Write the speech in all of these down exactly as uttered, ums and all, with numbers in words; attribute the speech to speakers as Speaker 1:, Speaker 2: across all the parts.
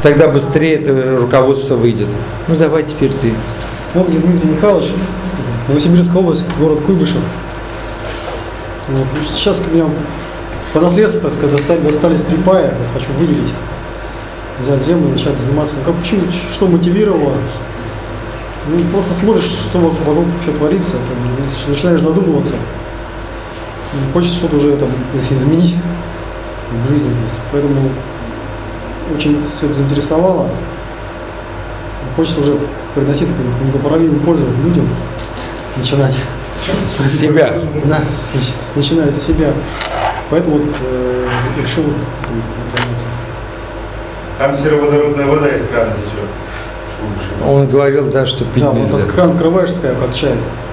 Speaker 1: тогда быстрее это руководство выйдет. Ну давай теперь ты.
Speaker 2: Вот где Дмитрий Михайлович, Новосибирская область, город Куйбышев. Вот. Сейчас меня по наследству, так сказать, достали, достали стрипая, хочу выделить, взять землю, начать заниматься. Ну, как, почему, что мотивировало? Ну, просто смотришь, что вокруг что творится, там, начинаешь задумываться. Хочется что-то уже там изменить в жизни. Поэтому очень все это заинтересовало. Хочется уже приносить такую непоправимую пользу людям, начинать.
Speaker 1: С себя.
Speaker 2: Да, с, с, начиная с себя. Поэтому вот, э, решил заняться.
Speaker 3: Там сероводородная вода из крана течет.
Speaker 1: Он говорил, да, что пить
Speaker 2: да,
Speaker 1: нельзя.
Speaker 2: Вот кран открываешь, такая, как чай.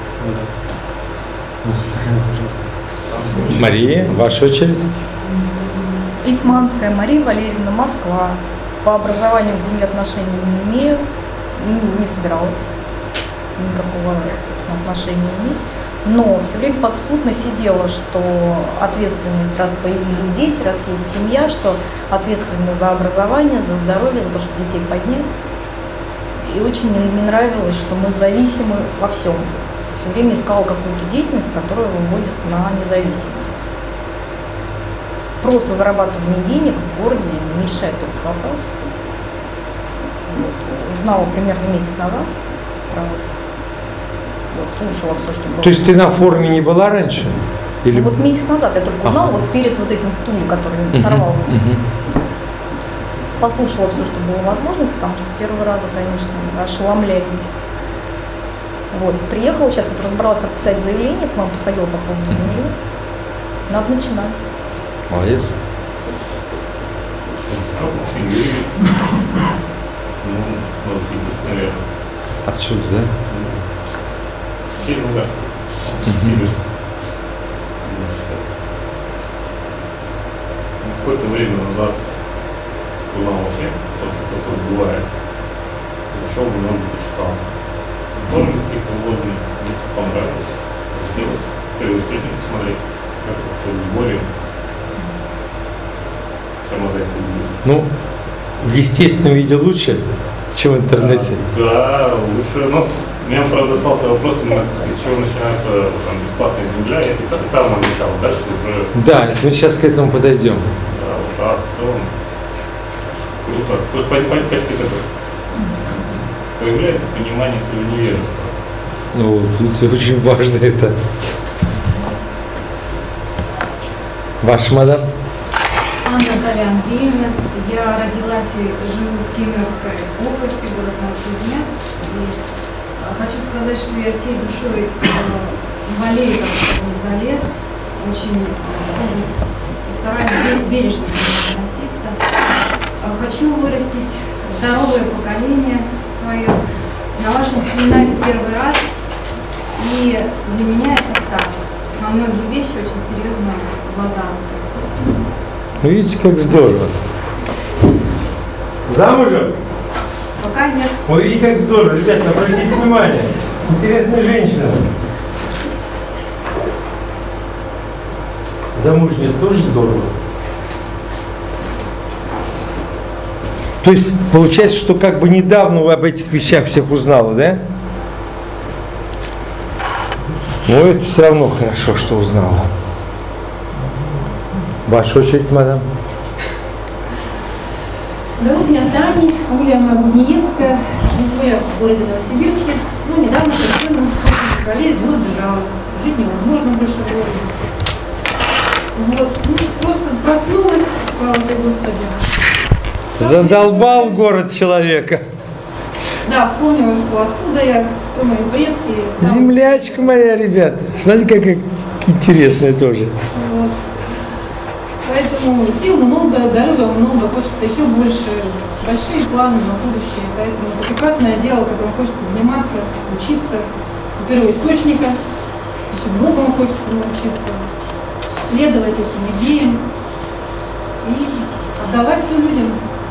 Speaker 2: Да. Ужасно.
Speaker 1: Мария, ваша очередь.
Speaker 4: Исманская Мария Валерьевна, Москва. По образованию к земле отношений не имею, не собиралась никакого, собственно, отношения иметь. Но все время подспудно сидела, что ответственность, раз появились дети, раз есть семья, что ответственность за образование, за здоровье, за то, чтобы детей поднять. И очень не, не нравилось, что мы зависимы во всем. Все время искала какую-то деятельность, которая выводит на независимость. Просто зарабатывание денег в городе не решает этот вопрос. Вот. Узнала примерно месяц назад про вас. Вот, слушала все, что было.
Speaker 1: То есть ты на форуме не была раньше? Или...
Speaker 4: Ну, вот месяц назад я только узнала,
Speaker 1: ага.
Speaker 4: вот перед вот этим в Туле, который uh-huh. сорвался. Uh-huh. Послушала все, что было возможно, потому что с первого раза, конечно, ошеломляете. Вот, приехала, сейчас вот разобралась, как писать заявление, к вам подходила по поводу земли. Надо начинать.
Speaker 1: Молодец. Отсюда, да?
Speaker 5: Через газ. Какое-то время назад узнал вообще, потому что такое бывает. Зашел, немного почитал. Тоже каких-то вводных, мне понравилось. Хотелось первый источник посмотреть, как это все в сборе. Вся мозаика будет.
Speaker 1: Ну, в естественном виде лучше, чем в интернете.
Speaker 5: Да, да, лучше. Ну, у меня, правда, остался вопрос, с чего начинается там, бесплатная земля. Я писал с самого начала, дальше уже...
Speaker 1: Да, мы сейчас к этому подойдем.
Speaker 5: Да, вот так, в целом. Круто. Просто понять, как это появляется понимание своего невежества.
Speaker 1: Ну, это очень важно это. Ваша мадам?
Speaker 6: Анна Наталья Андреевна. Я родилась и живу в Кемеровской области, город Новокузнецк. И хочу сказать, что я всей душой болею за лес, очень ну, стараюсь бережно относиться. Хочу вырастить здоровое поколение свое. На вашем семинаре первый раз, и для меня это старт. На многие вещи очень серьезно в глаза открылись.
Speaker 1: Ну, видите, как здорово. Замужем?
Speaker 6: Пока нет.
Speaker 1: Ой, видите, как здорово. Ребята, обратите внимание. Интересная женщина. Замужняя тоже здорово. То есть, получается, что как бы недавно вы об этих вещах всех узнала, да? Но это все равно хорошо, что узнала. Ваша очередь, мадам.
Speaker 7: Зовут меня Таня, Ульяна Бубниевская, живу я в городе Новосибирске. Ну, недавно совершенно в феврале из него сбежала. Жить невозможно больше в городе. Вот, ну, просто проснулась, слава тебе, Господи.
Speaker 1: Задолбал город человека.
Speaker 7: Да, вспомнила, что откуда я, кто мои предки.
Speaker 1: Землячка моя, ребята. Смотрите, как интересная тоже.
Speaker 7: Вот. Поэтому сил много, здоровья много, хочется еще больше, большие планы на будущее. Поэтому это прекрасное дело, которым хочется заниматься, учиться. У первоисточника еще многому хочется научиться, следовать этим идеям и отдавать все людям.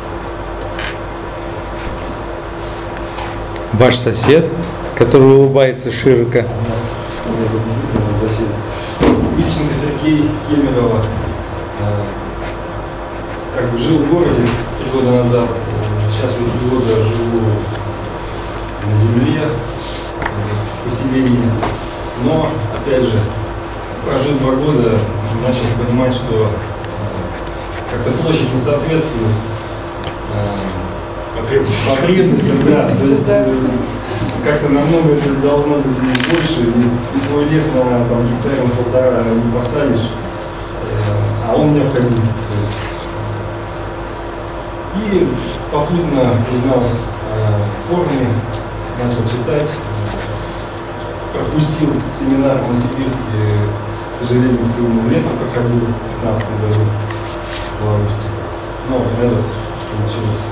Speaker 1: Ваш сосед, который улыбается широко.
Speaker 8: Вильченко Сергей, Кемерово. Как бы жил в городе три года назад. Сейчас сейчас уже два года живу на земле, в поселении. Но, опять же, прожив два года, начал понимать, что как-то площадь не соответствует
Speaker 3: Потребность.
Speaker 8: потребностям, да. То есть э, как-то намного это должно быть здесь больше. И, и свой лес на там, гектаре на полтора не посадишь, э, а он необходим. То есть. И попутно узнал о форуме, начал читать, пропустил семинар в Новосибирске, к сожалению, в своему лету проходил в две тысячи пятнадцатом году в августе. Но этот получилось.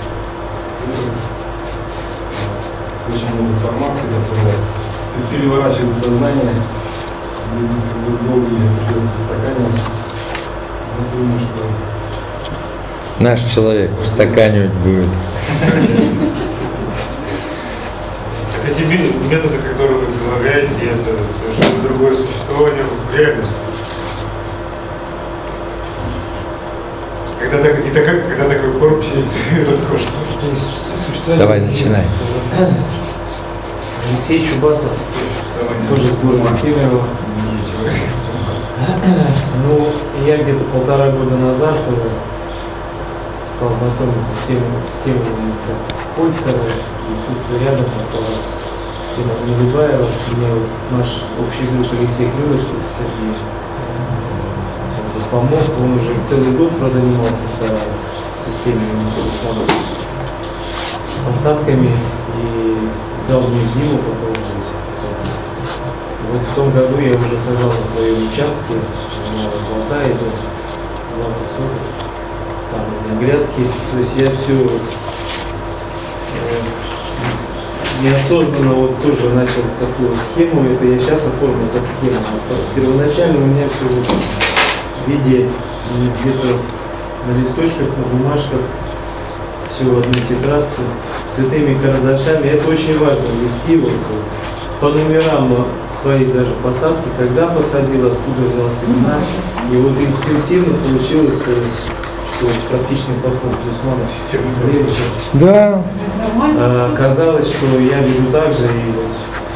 Speaker 8: Очень много информации, которая переворачивает сознание, долго ее придется устаканивать. Я думаю, что
Speaker 1: Наш человек устаканивать будет.
Speaker 3: Эти методы, которые вы предлагаете, это совершенно другое существование в реальности. Когда, так, и так, когда такой корм роскошный.
Speaker 1: Давай, начинай.
Speaker 9: Алексей Чубасов, тоже из города Кемерово. Ну, я где-то полтора года назад стал знакомиться с тем, с тем как Кольцева, и тут рядом оказалась тема Нелюбаева. Мне вот наш общий друг Алексей Крылышко, Сергей, помог. Он уже целый год прозанимался по системе посадками и дал мне в зиму попробовать посадить. Вот в том году я уже сажал на своем участке, у меня в Алтае двадцать соток, там у меня грядки. То есть я все э, неосознанно вот тоже начал такую схему, это я сейчас оформил как схему. Первоначально у меня все вот в виде где-то на листочках, на бумажках, все в одну тетрадку, цветными карандашами. Это очень важно вести вот, по номерам своей даже посадки, когда посадил, откуда взял семена. И вот инстинктивно получилось, что практичный подход Усмана.
Speaker 1: Да.
Speaker 9: А, казалось, что я веду так же и вот.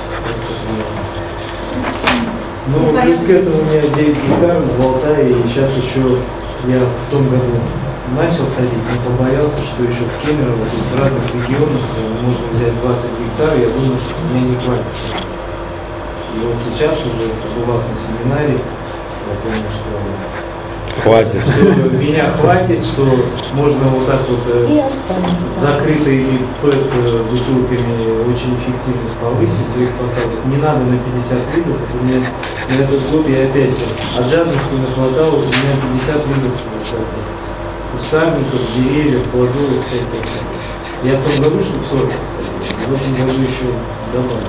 Speaker 9: Ну, плюс к этому у меня девять гектаров в Алтае, и сейчас еще я в том году начал садить, но побоялся, что еще в Кемерово, в разных регионах можно взять двадцать гектаров, я думаю, что у меня не хватит. И вот сейчас уже, побывав на семинаре, я понял, что,
Speaker 1: Хватит.
Speaker 9: что меня хватит, что можно вот так вот э, с закрытыми пэт бутылками очень эффективность повысить своих посадок. Не надо на пятьдесят видов. Вот у меня на этот год я опять от жадности нахватал, у меня пятьдесят видов кустарников, деревьев, плодовых, всяких. Я в том году штук сорок посадил, а в этом году еще добавил.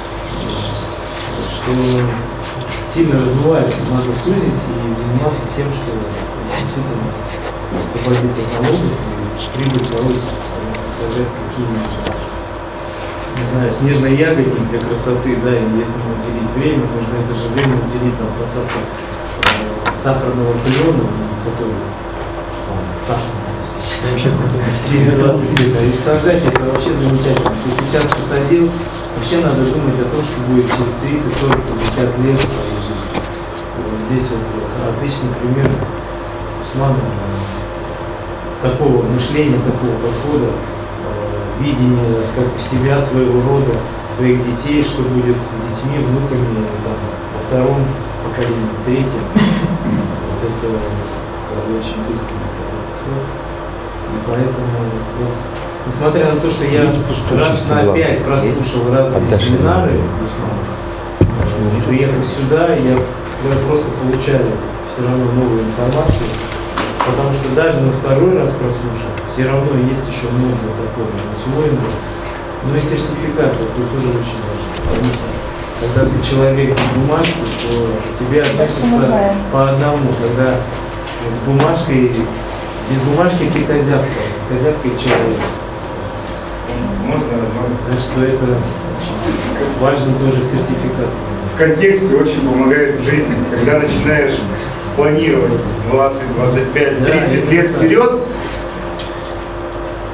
Speaker 9: Что сильно размывается, надо сузить и заниматься тем, что действительно освободит от налогов и прибыль повысит, сажать какие-нибудь, не знаю, снежные ягодник для красоты, да, и этому уделить время, можно это же время уделить на посадку э, сахарного клена, который через двадцать лет. И сажать это вообще замечательно. Ты сейчас посадил, вообще надо думать о том, что будет через тридцать, сорок, пятьдесят лет в твоей жизни. Вот здесь вот отличный пример Усмана такого мышления, такого подхода, видения как себя, своего рода, своих детей, что будет с детьми, внуками, там, во втором поколении, в третьем. Вот это очень близко. И поэтому, вот, несмотря на то, что я раз на пять прослушал разные
Speaker 1: Отдашь
Speaker 9: семинары Усмана, э, приехав сюда, я, я просто получаю все равно новую информацию, потому что даже на второй раз прослушав, все равно есть еще много такого усвоенного. Ну и сертификат, вот, тут тоже очень важно, потому что когда ты человек без бумажки, то тебе относятся по одному, когда с бумажкой. Без бумажки ты козявка, с козявкой человек.
Speaker 3: Можно,
Speaker 9: Так что это очень важно тоже сертификат.
Speaker 3: в контексте очень помогает в жизни. Когда начинаешь планировать двадцать, двадцать пять, тридцать лет вперед,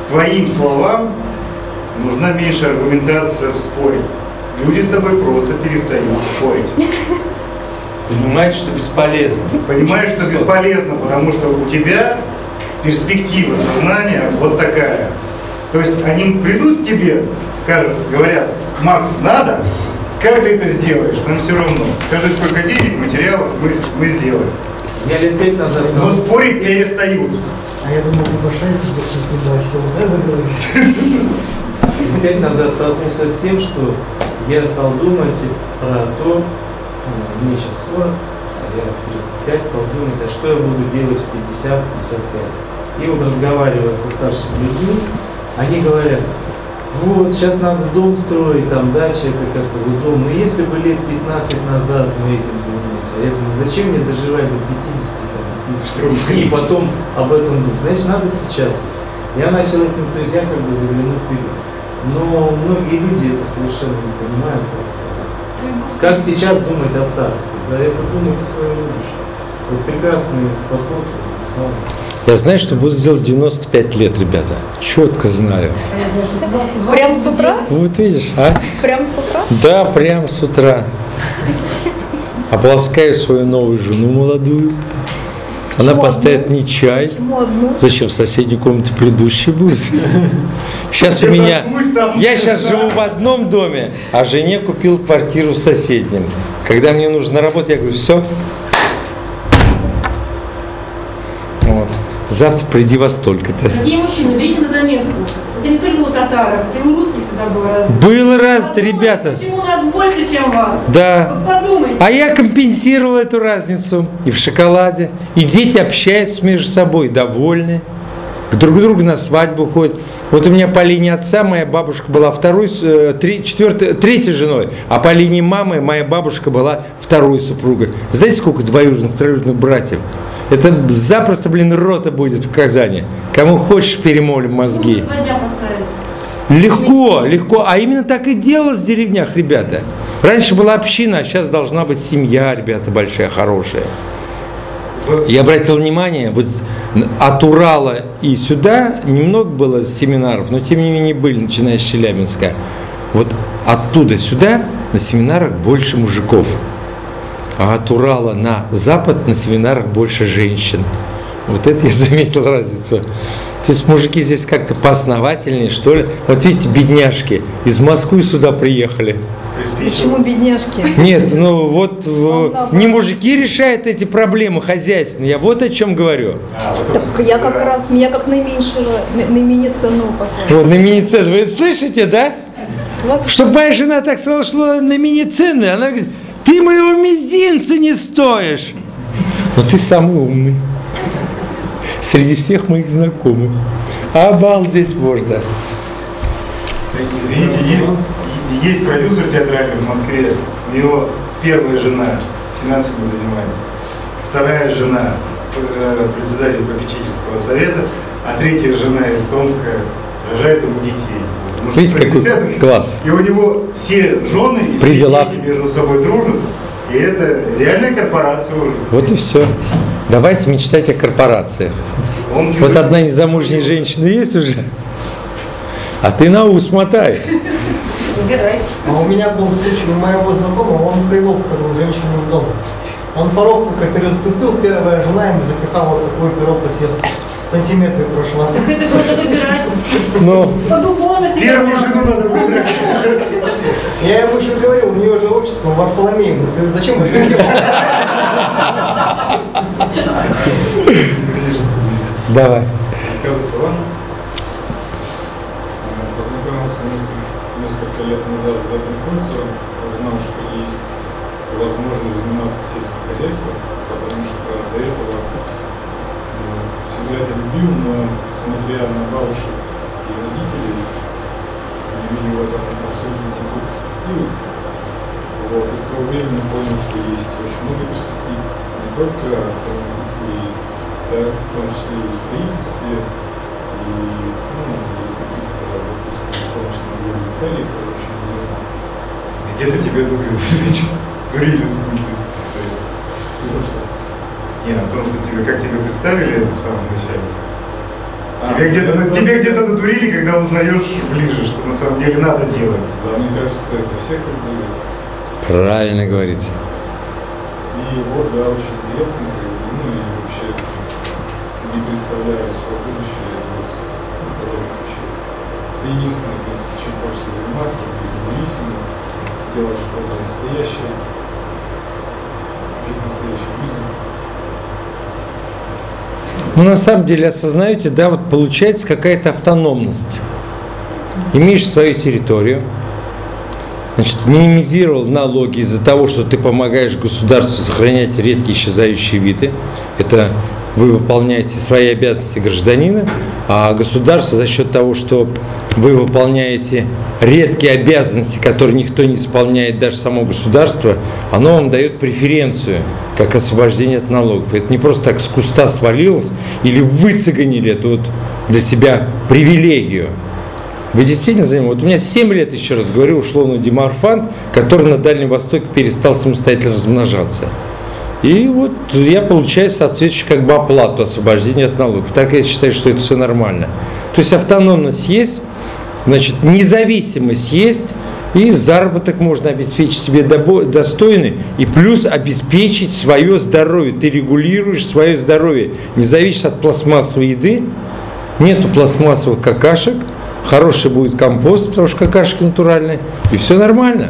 Speaker 3: твоим словам нужна меньше аргументация в споре. Люди с тобой просто перестают спорить.
Speaker 1: Понимаешь, что бесполезно.
Speaker 3: Понимаешь, что бесполезно, потому что у тебя перспектива сознания вот такая. То есть они придут к тебе, скажут, говорят: Макс, надо? Как ты это сделаешь? Нам все равно. Скажи, сколько денег, материалов, мы, мы сделаем.
Speaker 9: Я лет пять назад
Speaker 3: Но
Speaker 9: стал...
Speaker 3: спорить перестают.
Speaker 2: А я думал, вы башаете, да, все, да, заговорили.
Speaker 9: Пять назад столкнулся с тем, что я стал думать про то, ну, мне сейчас сорок, а я в тридцать пять стал думать, а что я буду делать в пятьдесят — пятьдесят пять. И вот разговаривая со старшими людьми, они говорят: вот, сейчас надо дом строить, там дача, это как-то вот дом. Но если бы лет пятнадцать назад мы этим занимались, а я думаю, зачем мне доживать до пятидесяти, там, пятидесяти пяти и потом об этом думать? Значит, надо сейчас. Я начал этим, то есть я как бы заглянул вперед. Но многие люди это совершенно не понимают. Как сейчас думать о старости? Да, это думать о своем будущем. Вот прекрасный подход. Слава.
Speaker 1: Я знаю, что буду делать девяносто пять лет, ребята. Четко знаю.
Speaker 4: Прям с утра?
Speaker 1: Вот видишь, а?
Speaker 4: Прям с утра?
Speaker 1: Да, прям с утра. Обласкаю свою новую жену молодую. Она
Speaker 4: Почему
Speaker 1: поставит
Speaker 4: одну?
Speaker 1: мне чай.
Speaker 4: Почему одну?
Speaker 1: Зачем в соседней комнате предыдущий будет? Сейчас у меня... Я сейчас живу в одном доме, а жене купил квартиру в соседнем. Когда мне нужно работать, я говорю: все. Вот. Завтра приди во столько-то.
Speaker 7: Дорогие мужчины, берите на заметку. Это не только у татаров, это и у русских всегда было развито.
Speaker 1: Было развито, ребята.
Speaker 7: Почему у нас больше, чем вас?
Speaker 1: Да.
Speaker 7: Вот подумайте.
Speaker 1: А я компенсировал эту разницу и в шоколаде. И дети общаются между собой, довольны. Друг к другу на свадьбу ходят. Вот у меня по линии отца моя бабушка была второй, три, четвертой, третьей женой, а по линии мамы моя бабушка была второй супругой. Знаете, сколько двоюродных, троюродных братьев? Это запросто, блин, рота будет в Казани. Кому хочешь, перемолим мозги.
Speaker 7: Два дня поставить.
Speaker 1: Легко, легко. А именно так и делалось в деревнях, ребята. Раньше была община, а сейчас должна быть семья, ребята, большая, хорошая. Я обратил внимание, вот от Урала и сюда немного было семинаров, но тем не менее были, начиная с Челябинска. Вот оттуда сюда на семинарах больше мужиков, а от Урала на запад на семинарах больше женщин. Вот это я заметил разницу. То есть мужики здесь как-то поосновательнее, что ли. Вот видите, бедняжки из Москвы сюда приехали.
Speaker 4: Почему бедняжки?
Speaker 1: Нет, ну вот в- не мужики решают эти проблемы хозяйственные, я вот о чем говорю.
Speaker 4: Так я как раз, меня как наименьшего, на- наименее ценного послали.
Speaker 1: Вот на мини-цены, вы слышите, да?
Speaker 4: Слава-
Speaker 1: Чтобы моя жена так сказала, что на мини-цены, она говорит: ты моего мизинца не стоишь. Но ты самый умный среди всех моих знакомых. Обалдеть можно.
Speaker 3: Извините, есть, есть продюсер театральный в Москве, у него первая жена финансами занимается, вторая жена э, председатель попечительского совета, а третья жена эстонская рожает ему детей. Потому что
Speaker 1: Видите, какой
Speaker 3: десятых,
Speaker 1: класс.
Speaker 3: И у него все жены и
Speaker 1: При
Speaker 3: все
Speaker 1: делах.
Speaker 3: дети между собой дружат, и это реальная корпорация уже.
Speaker 1: Вот и все. Давайте мечтать о корпорациях.
Speaker 3: Он
Speaker 1: Вот одна незамужняя женщина есть уже, а ты на ус мотай.
Speaker 7: Сгорай.
Speaker 2: А у меня был случай у моего знакомого, он привел вторую женщину в дом. Он порог только переступил, первая жена ему запихала вот такой пирог по сердцу. Сантиметры прошла.
Speaker 7: Так это же надо выбирать.
Speaker 1: Ну,
Speaker 7: По духовности.
Speaker 3: Первую жену надо выбирать.
Speaker 2: Я ему еще говорил, у нее же отчество Варфоломеев. Ты зачем это сделал?
Speaker 1: давай.
Speaker 8: Познакомился несколько, несколько лет назад с Западным, узнал, что есть возможность заниматься сельским хозяйством, потому что до этого ну, всегда это любил, но смотря на бабушек и родителей, не видел в этом абсолютно никакой перспективы. Вот, и с того времени понял, что есть очень много перспектив, не только и, да, в том числе и в строительстве, и ну, каких-то, допустим, солнечных деталей, тоже очень интересно.
Speaker 3: Где-то тебя дурили. Дурили, в смысле.
Speaker 8: И то, что
Speaker 3: Не, о том, что тебе, как тебе представили в самом начале. Тебе где-то, на, тебе где-то надурили, когда узнаешь ближе, что на самом деле надо делать.
Speaker 8: Да, мне кажется, это всех надурили.
Speaker 1: Правильно говорите.
Speaker 8: И вот, да, очень интересно, ну и вообще не представляю свое будущее без подобных вещей. Это единственное, в принципе, чем хочется заниматься, быть независимым, делать что-то настоящее, жить настоящей жизнью.
Speaker 1: Ну, на самом деле, осознаете, да, вот получается какая-то автономность. Имеешь свою территорию, значит, минимизировал налоги из-за того, что ты помогаешь государству сохранять редкие исчезающие виды. Это вы выполняете свои обязанности гражданина, а государство за счет того, что вы выполняете редкие обязанности, которые никто не исполняет, даже само государство, оно вам дает преференцию, как освобождение от налогов. Это не просто так с куста свалилось или выцеганили эту вот для себя привилегию. Вы действительно занимаетесь? Вот у меня семь лет, еще раз говорю, ушло на диморфант, который на Дальнем Востоке перестал самостоятельно размножаться. И вот я получаю соответствующую как бы оплату освобождения от налогов. Так я считаю, что это все нормально. То есть автономность есть, значит, независимость есть, и заработок можно обеспечить себе достойный, и плюс обеспечить свое здоровье. Ты регулируешь свое здоровье. Не зависишь от пластмассовой еды, нету пластмассовых какашек, хороший будет компост, потому что какашки натуральные, и все нормально.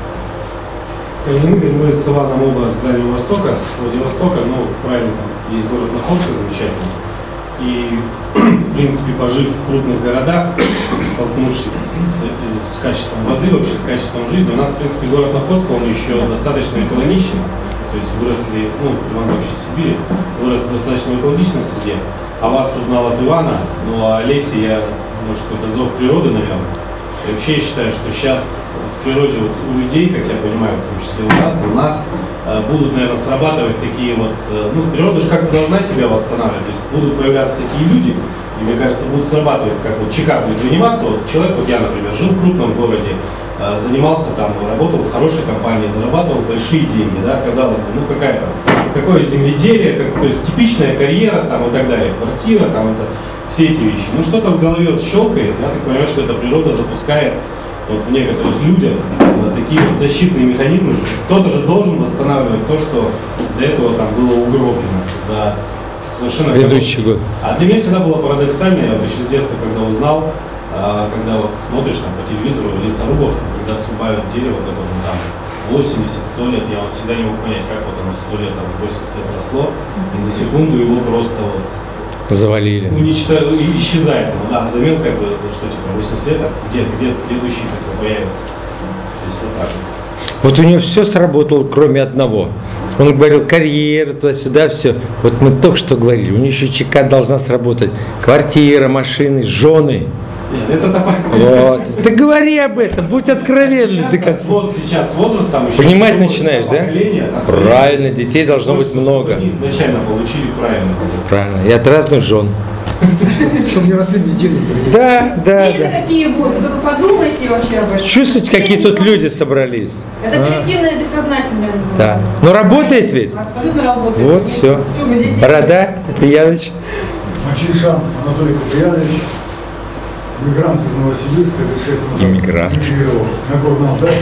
Speaker 10: Калининград, мы с Иваном оба с Дальнего Востока, с Владивостока, ну, правильно, там есть город Находка замечательный. И, в принципе, пожив в крупных городах, столкнувшись с, с качеством воды, вообще с качеством жизни, у нас, в принципе, город Находка, он еще достаточно экологичен. То есть выросли, ну, Иван вообще из Сибири, вырос в достаточно экологичной среде. А вас узнал от Ивана, ну, а Олесе я, может, какой-то зов природы, наверное. И вообще я считаю, что сейчас в природе вот у людей, как я понимаю, в том числе у нас, у нас э, будут, наверное, срабатывать такие вот, э, ну, природа же как-то должна себя восстанавливать, то есть будут появляться такие люди, и мне кажется, будут срабатывать, как вот ЧК будет заниматься, вот человек, вот я, например, жил в крупном городе, э, занимался там, работал в хорошей компании, зарабатывал большие деньги, да, казалось бы, ну, какая там, какое земледелие, как, то есть типичная карьера там и так далее, квартира там, это все эти вещи. Ну, что-то в голове вот щелкает, я так понимаю, что эта природа запускает вот в некоторых людях вот такие вот защитные механизмы, что кто-то же должен восстанавливать то, что до этого там было угроблено за совершенно...
Speaker 1: Предыдущий год.
Speaker 10: А для меня всегда было парадоксально, я вот еще с детства, когда узнал, когда вот смотришь там по телевизору лесорубов, когда срубают дерево, которому там восемьдесят-сто лет, я вот всегда не мог понять, как вот оно сто лет, там восемьдесят лет росло, и за секунду его просто вот
Speaker 1: завалили.
Speaker 10: Уничтожают, исчезает его, да, взамен как бы, что типа восемьдесят лет, а где, где следующий как бы появится. То есть вот так вот.
Speaker 1: Вот у него все сработало, кроме одного. Он говорил, карьера, туда-сюда, все. Вот мы только что говорили, у него еще ЧК должна сработать. Квартира, машины, жены.
Speaker 10: Нет, это так.
Speaker 1: Вот. Ты говори об этом, будь откровенный до конца.
Speaker 10: Вот сейчас возраст там еще.
Speaker 1: Понимать начинаешь, да? Правильно, детей должно быть много.
Speaker 10: Они изначально получили правильно.
Speaker 1: Правильно, и от разных жен.
Speaker 2: Чтобы не росли бездельники.
Speaker 1: Да, да,
Speaker 7: Или
Speaker 1: да.
Speaker 7: такие будут, только подумайте вообще об этом.
Speaker 1: Чувствуете, какие тут люди собрались?
Speaker 7: Это коллективное бессознательное называется.
Speaker 1: Да. Но работает ведь?
Speaker 7: Абсолютно работает.
Speaker 1: Вот все.
Speaker 7: Что мы здесь?
Speaker 1: Борода, Яныч.
Speaker 11: Мачишан Анатолий Куприянович, мигрант из Новосибирска, лет шесть назад.
Speaker 1: Иммигрант.
Speaker 11: Эмигрировал на Горном Алтае.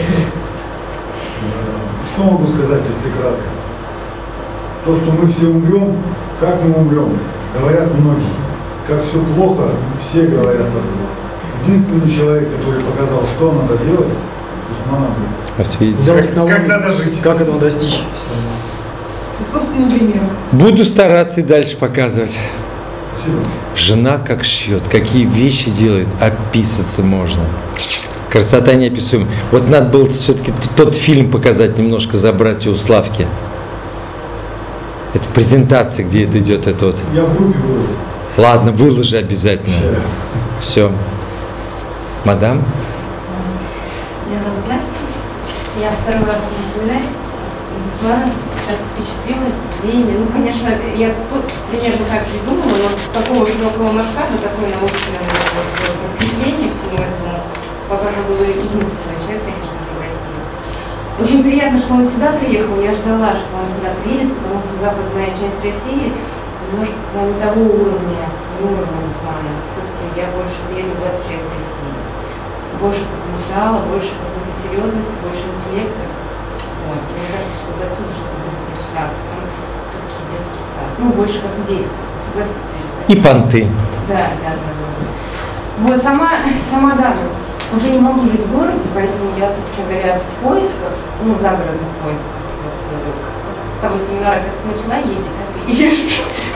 Speaker 11: Что могу сказать, если кратко? То, что мы все умрем, как мы умрем, говорят многие. Как все плохо, все говорят об этом. Единственный человек, который показал, что надо делать, Усман Абдулов.
Speaker 2: Взял технологии,
Speaker 3: Как надо жить.
Speaker 2: как этого достичь.
Speaker 7: Собственным примером.
Speaker 1: Буду стараться и дальше показывать.
Speaker 11: Спасибо.
Speaker 1: Жена как шьет, какие вещи делает, описаться можно. Красота неописуемая. Вот надо было все-таки тот фильм показать, немножко забрать у Славки. Это презентация, где это идет, это вот.
Speaker 11: Я в группе выложил.
Speaker 1: Ладно, выложи обязательно. Все. Мадам?
Speaker 12: Меня зовут Настя. Я второй раз на семинаре. Весьма так впечатлилась идеями. Ну, конечно, я тут примерно так придумала, но такого широкого масштаба, такое научное подкрепление всему этому, пока же было единственный человек, конечно же, в России. Очень приятно, что он сюда приехал. Я ждала, что он сюда приедет, потому что западная часть России немножко не того уровня не уровня плана. Все-таки я больше верю в эту часть России. Больше потенциала, больше какой-то серьезности, больше интеллекта. Вот. Мне кажется, что отсюда что-то будет начинаться. Там все-таки детский сад. Ну, больше как дети, согласитесь.
Speaker 1: И понты.
Speaker 12: Да, да, да, да. Вот сама, сама да, уже не могу жить в городе, поэтому я, собственно говоря, в поисках, ну, загородных поисках. Вот, с того семинара, как начала ездить, так и езжу.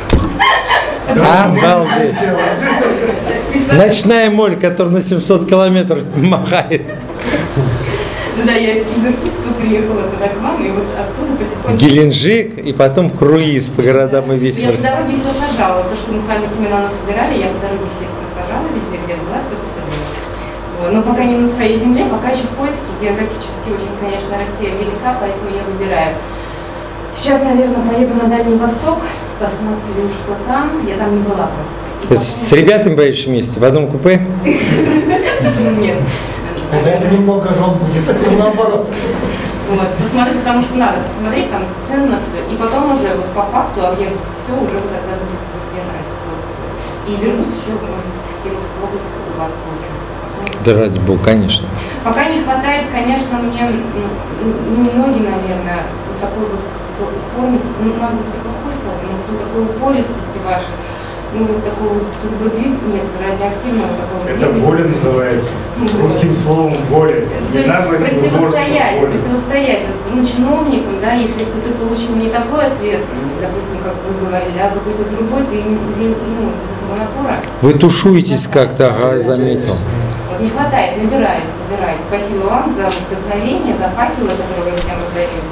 Speaker 1: Обалдеть. Ночная моль, которая на семьсот километров махает.
Speaker 12: Ну да, я из Иркутска приехала туда к маме, и вот оттуда потихоньку...
Speaker 1: Геленджик, и потом круиз по городам и весь
Speaker 12: Я
Speaker 1: мир.
Speaker 12: по дороге все сажала. То, что мы с вами семена насобирали, я по дороге всех посажала, везде, где была, все посадила. Вот. Но пока не на своей земле, пока еще в поиске. Географически очень, конечно, Россия велика, поэтому я выбираю. Сейчас, наверное, поеду на Дальний Восток, посмотрю, что там. Я там не была просто.
Speaker 1: То есть с ребятами поедешь вместе в одном купе?
Speaker 12: Нет.
Speaker 2: Тогда это немного жен будет, наоборот.
Speaker 12: Вот, посмотреть, потому что надо посмотреть, там ценно все. И потом уже вот по факту объект все уже вот тогда будет, что мне нравится. Вот. И вернусь еще, может быть, в Кировскую область, как у вас получится. Потом...
Speaker 1: Да ради бога, конечно.
Speaker 12: Пока не хватает, конечно, мне, ну, многие, наверное, вот такой вот упорности, ну, надо стеклохойство, но вот такой упористости вашей, ну, вот такого турбодвиг, нет, радиоактивного такого.
Speaker 3: Это воля называется. Русским словом воля.
Speaker 12: То есть противостоять, противостоять вот, ну, чиновникам, да, если ты получил не такой ответ, допустим, как вы говорили, а какой-то другой, ты уже, ну, из этого напора.
Speaker 1: Вы тушуетесь как-то, ага, заметил.
Speaker 12: Вот не хватает, набираюсь, набираюсь. Спасибо вам за вдохновение, за факелы, которые вы всем раздаете.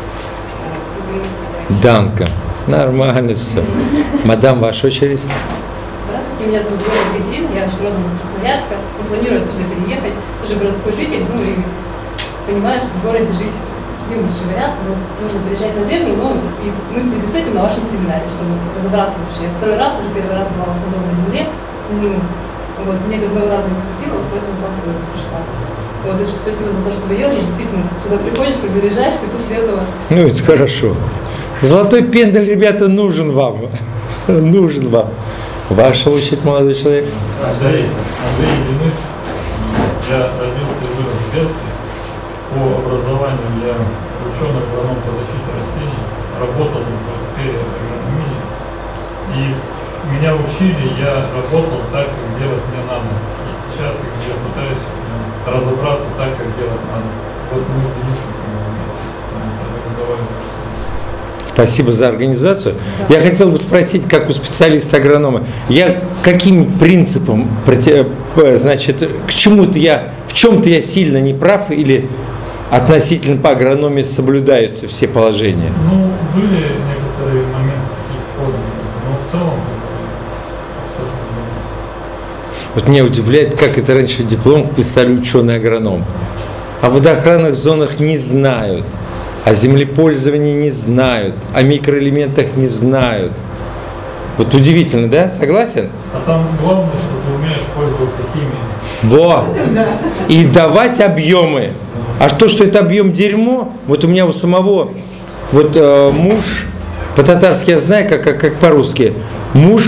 Speaker 1: Данка. Нормально все. Мадам, ваша очередь.
Speaker 7: Здравствуйте, меня зовут Юлия Петрина, я родом из Красноярска, планирую оттуда переехать, тоже городской житель, ну и понимаю, что в городе жить не лучший вариант, вот нужно приезжать на землю, но и, ну, в связи с этим на вашем семинаре, чтобы разобраться вообще. Я второй раз, уже первый раз была в основном на земле, ну, вот, мне как бы раза не хватило, вот поэтому вам пришла. Вот, очень спасибо за то, что вы ели, действительно, сюда приходишь, ты заряжаешься, и после этого...
Speaker 1: Ну, это хорошо. Золотой пендель, ребята, нужен вам. Нужен вам. Ваша очередь, молодой человек.
Speaker 13: Андрей, Андрей Ильич, я родился и вырос в Бельске. По образованию я ученый агроном по защите растений, работал в сфере агрономии. И меня учили, я работал так, как делать мне надо. И сейчас я пытаюсь разобраться так, как делать надо. Вот мы с Денисом вместе организовали.
Speaker 1: Спасибо за организацию. Я хотел бы спросить, как у специалиста-агронома, я каким принципом, значит, к чему-то я, в чем-то я сильно не прав или относительно по агрономии соблюдаются все положения?
Speaker 13: Ну, были некоторые моменты такие спорные, но в целом абсолютно.
Speaker 1: Вот меня удивляет, как это раньше диплом писали ученый-агроном. О водоохранных зонах не знают. О землепользовании не знают, о микроэлементах не знают. Вот удивительно, да? Согласен?
Speaker 13: А там главное, что ты умеешь пользоваться химией.
Speaker 1: Во! И давать объемы. А то, что это объем дерьмо, вот у меня у самого, вот э, муж, по-татарски я знаю, как, как, как по-русски, муж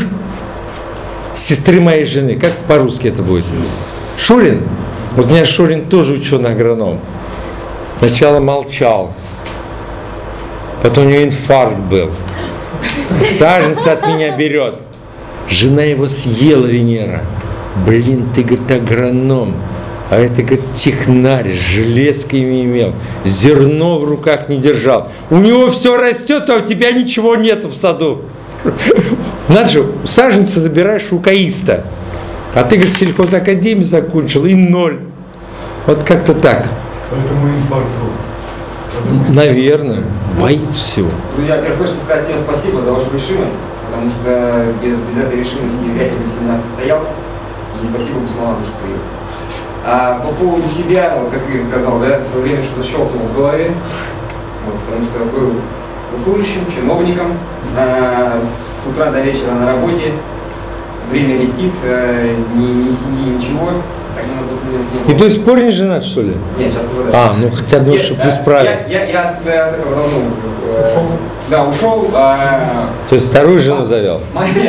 Speaker 1: сестры моей жены, как по-русски это будет? Шурин? Вот у меня Шурин тоже ученый-агроном. Сначала молчал. Потом у него инфаркт был. Саженцы от меня берет. Жена его съела, Венера. Блин, ты, говорит, агроном. А это, говорит, технарь, с железками имел. Зерно в руках не держал. У него все растет, а у тебя ничего нет в саду. Надо же, саженцы забираешь у каиста. А ты, говорит, сельхозакадемию закончил и ноль. Вот как-то так.
Speaker 11: Поэтому инфаркт.
Speaker 1: Наверное, боится всего.
Speaker 14: Друзья, во-первых, хочется сказать всем спасибо за вашу решимость, потому что без, без этой решимости вряд ли бы семинар состоялся. И спасибо Гусмалану, что приехал. А по поводу себя, вот как Игорь сказал, да, в свое время что-то щелкнуло в голове, вот, потому что был служащим, чиновником, а, с утра до вечера на работе, время летит, а, ни, ни семьи, ничего.
Speaker 1: И до сих пор не женат, что ли?
Speaker 14: Нет, сейчас уже.
Speaker 1: А, ну хотя бы, чтобы исправить.
Speaker 14: Я, я, я от этого давно Да, ушел. А...
Speaker 1: То есть вторую жену завел?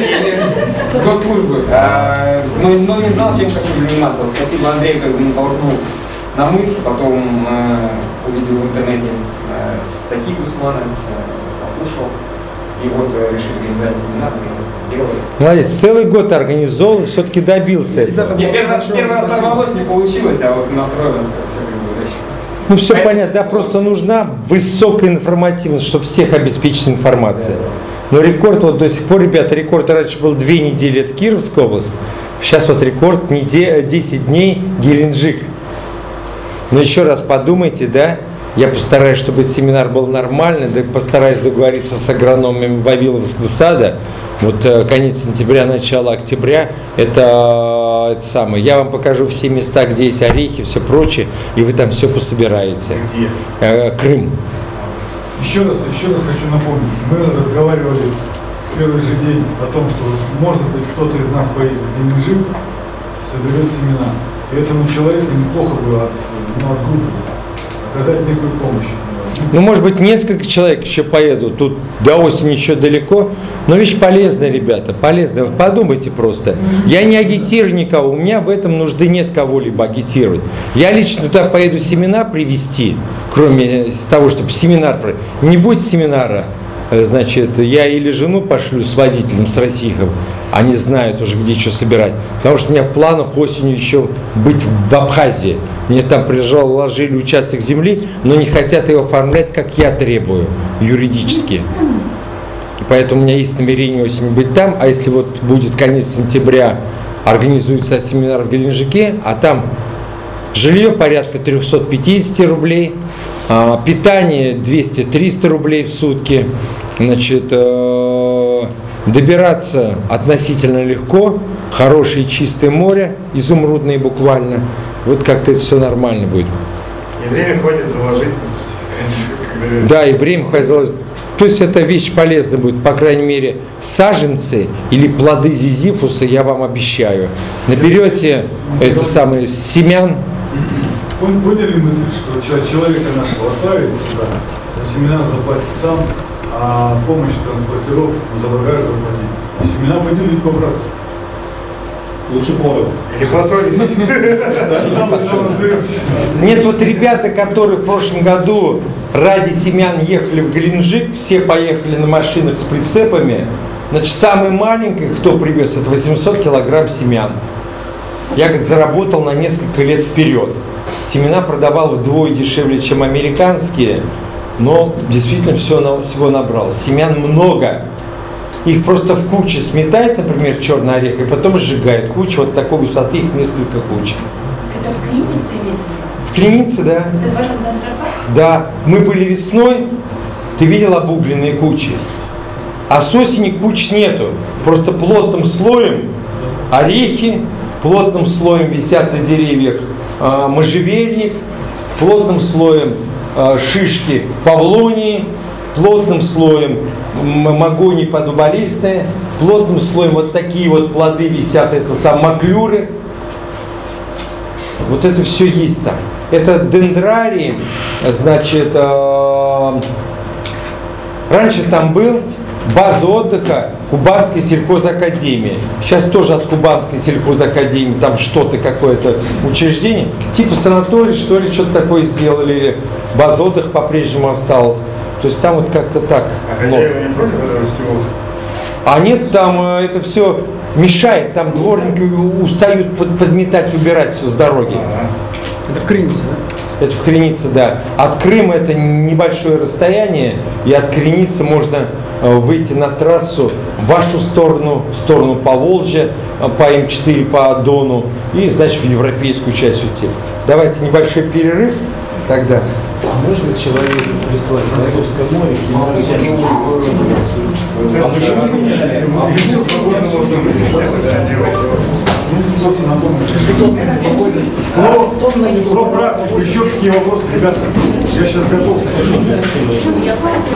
Speaker 14: С госслужбы. А, но, но не знал, чем хочу заниматься. Вот спасибо Андрею, как бы натолкнул на мысль, потом э, увидел в интернете э, статьи Гусмана, э, послушал, и вот э, решили организовать семинар, сделали.
Speaker 1: Молодец, целый год организовал, все-таки добился этого.
Speaker 14: Нет, первый раз, первый раз сорвалось, не получилось, а вот на второй раз все было удачно.
Speaker 1: Ну все понятно, да, просто нужна высокая информативность, чтобы всех обеспечить информацией. Но рекорд вот до сих пор, ребята, рекорд раньше был две недели, это Кировская область, сейчас вот рекорд неделя, десять дней Геленджик. Но еще раз подумайте, да, я постараюсь, чтобы этот семинар был нормальный, да, постараюсь договориться с агрономами Вавиловского сада. Вот конец сентября, начало октября, это, это самое. Я вам покажу все места, где есть орехи, все прочее, и вы там все пособираете. Где? Крым.
Speaker 11: Еще раз, еще раз хочу напомнить, мы разговаривали в первый же день о том, что, может быть, кто-то из нас поедет в Геленджик, соберет семинар. И этому человеку неплохо было от, ну, от группы оказать некую помощь.
Speaker 1: Ну, может быть, несколько человек еще поедут. Тут до осени еще далеко. Но вещь полезная, ребята, полезная. Вот подумайте просто. Я не агитирую никого. У меня в этом нужды нет кого-либо агитировать. Я лично туда поеду семинар привести, кроме того, чтобы семинар... Не будет семинара, значит, я или жену пошлю с водителем, с Расихом. Они знают уже, где что собирать. Потому что у меня в планах осенью еще быть в Абхазии. Мне там предложили участок земли, но не хотят его оформлять, как я требую, юридически. И поэтому у меня есть намерение осенью быть там. А если вот будет конец сентября, организуется семинар в Геленджике, а там жилье порядка триста пятьдесят рублей, питание двести-триста рублей в сутки, значит, добираться относительно легко, хорошее чистое море, изумрудное буквально. Вот как-то это все нормально будет.
Speaker 3: И время хватит заложить на сертификацию.
Speaker 1: Да, и время хватит заложить. То есть эта вещь полезна будет, по крайней мере, саженцы или плоды зизифуса, я вам обещаю. Наберете это самое семян.
Speaker 11: Поняли мысль, что человека нашего отправить туда, на семинар заплатит сам, а помощь транспортировки за багаж заплатить. А семена поделить по-братски.
Speaker 10: Лучше поровну.
Speaker 3: Или поссорились.
Speaker 1: Нет, вот ребята, которые в прошлом году ради семян ехали в Геленджик, все поехали на машинах с прицепами. Значит, самый маленький, кто привез, это восемьсот килограмм семян. Я, говорит, заработал на несколько лет вперед. Семена продавал вдвое дешевле, чем американские, но действительно все, всего набрал. Семян много. Их просто в куче сметает, например, черный орех, и потом сжигает. Куча вот такой высоты, их несколько куч.
Speaker 12: Это в Клинице имеется?
Speaker 1: В Клинице, да.
Speaker 12: Это в вашем Дондропарке?
Speaker 1: Да. Мы были весной, ты видел обугленные кучи. А с осени куч нету. Просто плотным слоем орехи, плотным слоем висят на деревьях э, можжевельник, плотным слоем э, шишки павлонии, плотным слоем магонии подуболистные, плотным слоем вот такие вот плоды висят, это сам маклюры. Вот это все есть там. Это дендрарии, значит, э, раньше там был база отдыха Кубанской сельхозакадемии. Сейчас тоже от Кубанской сельхозакадемии там что-то, какое-то учреждение, типа санаторий, что ли, что-то такое сделали, или база отдыха по-прежнему осталась. То есть там вот как-то так.
Speaker 3: А хозяева не против этого всего?
Speaker 1: А нет, там э, это все мешает, там дворники устают под, подметать, убирать все с дороги.
Speaker 2: Это в Крынице, да?
Speaker 1: Это в Крынице, да. От Крыма это небольшое расстояние, и от Крыницы можно выйти на трассу в вашу сторону, в сторону Поволжья, по эм четыре, по Дону, и, значит, в европейскую часть уйти. Давайте небольшой перерыв тогда.
Speaker 9: А можно человеку прислать в Азовское море?
Speaker 3: А почему
Speaker 11: про практику еще такие вопросы, ребята. Я сейчас готов.